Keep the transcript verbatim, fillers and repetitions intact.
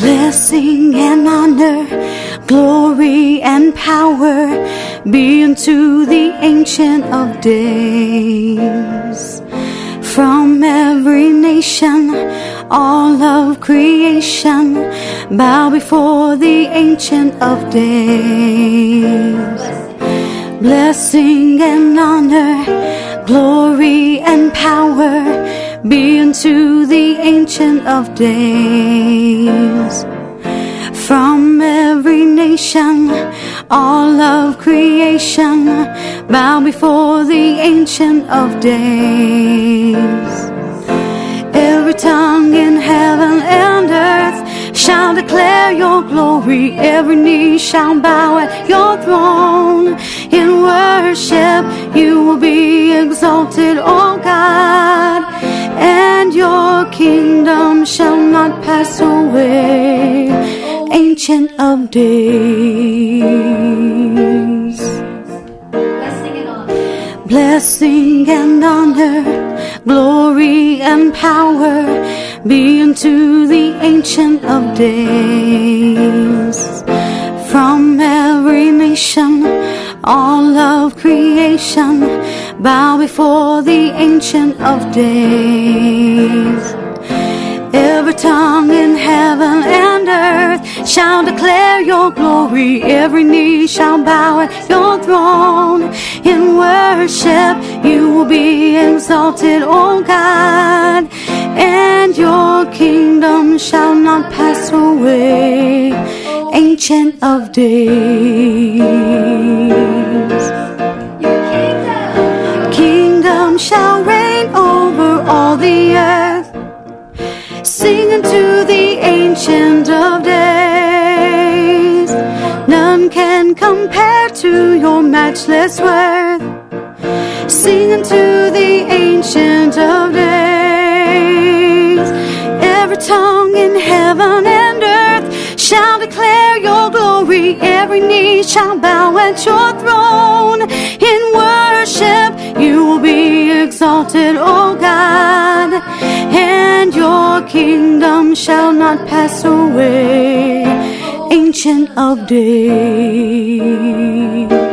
Blessing and honor, glory and power be unto the Ancient of Days. From every nation, all of creation, bow before the Ancient of Days. Blessing and honor, glory and power be unto the Ancient of Days. From every nation, all of creation, bow before the Ancient of Days. Every tongue in heaven and earth shall declare your glory. Every knee shall bow at your throne. In worship you will be exalted, O God, and your kingdom shall not pass away. Ancient of Days. Blessing and honor. Blessing and honor, glory and power be unto the Ancient of Days. From every nation, all of creation, bow before the Ancient of Days. Every tongue in heaven and earth shall declare your glory. Every knee shall bow at your throne. In worship you will be exalted, O God, and your kingdom shall not pass away. Ancient of Days. Your kingdom. Kingdom shall reign over all the earth. Sing unto the Ancient of Days. None can compare to your matchless worth. Sing unto the Ancient of Days. Every tongue in heaven and earth shall declare your glory. Every knee shall bow at your throne. In worship you will be exalted, O God, and your kingdom shall not pass away. Ancient of Days.